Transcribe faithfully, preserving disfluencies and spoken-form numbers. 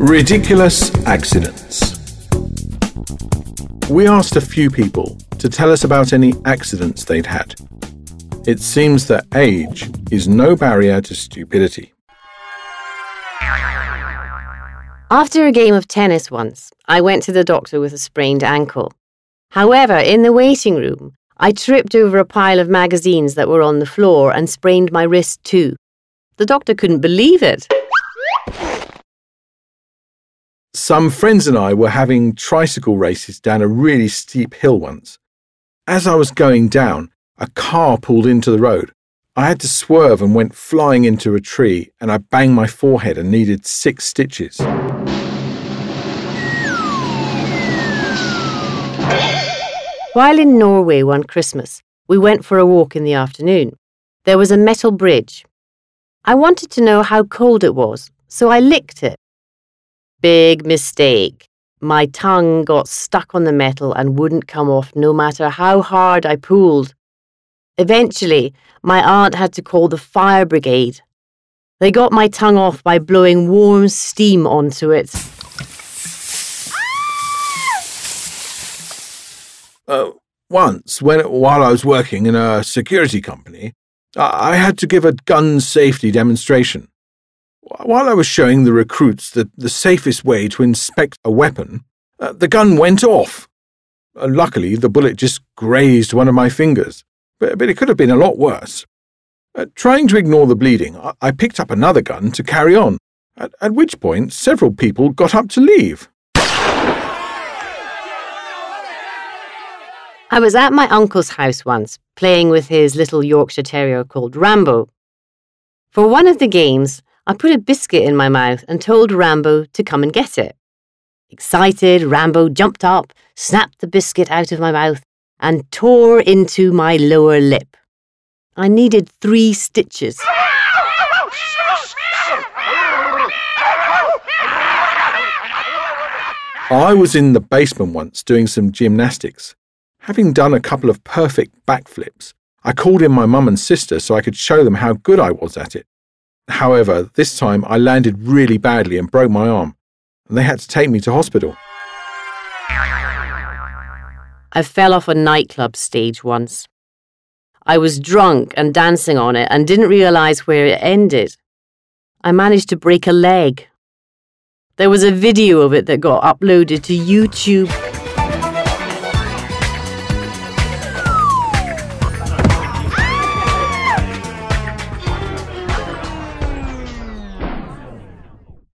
Ridiculous accidents. We asked a few people to tell us about any accidents they'd had. It seems that age is no barrier to stupidity. After a game of tennis once, I went to the doctor with a sprained ankle. However, in the waiting room, I tripped over a pile of magazines that were on the floor and sprained my wrist too. The doctor couldn't believe it. Some friends and I were having tricycle races down a really steep hill once. As I was going down, a car pulled into the road. I had to swerve and went flying into a tree, and I banged my forehead and needed six stitches. While in Norway one Christmas, we went for a walk in the afternoon. There was a metal bridge. I wanted to know how cold it was, so I licked it. Big mistake. My tongue got stuck on the metal and wouldn't come off no matter how hard I pulled. Eventually, my aunt had to call the fire brigade. They got my tongue off by blowing warm steam onto it. Uh, once, when while I was working in a security company, I had to give a gun safety demonstration. While I was showing the recruits the, the safest way to inspect a weapon, uh, the gun went off. Uh, luckily, the bullet just grazed one of my fingers, but, but it could have been a lot worse. Uh, trying to ignore the bleeding, I, I picked up another gun to carry on, at, at which point several people got up to leave. I was at my uncle's house once, playing with his little Yorkshire Terrier called Rambo. For one of the games, I put a biscuit in my mouth and told Rambo to come and get it. Excited, Rambo jumped up, snapped the biscuit out of my mouth, and tore into my lower lip. I needed three stitches. I was in the basement once doing some gymnastics. Having done a couple of perfect backflips, I called in my mum and sister so I could show them how good I was at it. However, this time I landed really badly and broke my arm, and they had to take me to hospital. I fell off a nightclub stage once. I was drunk and dancing on it and didn't realise where it ended. I managed to break a leg. There was a video of it that got uploaded to YouTube.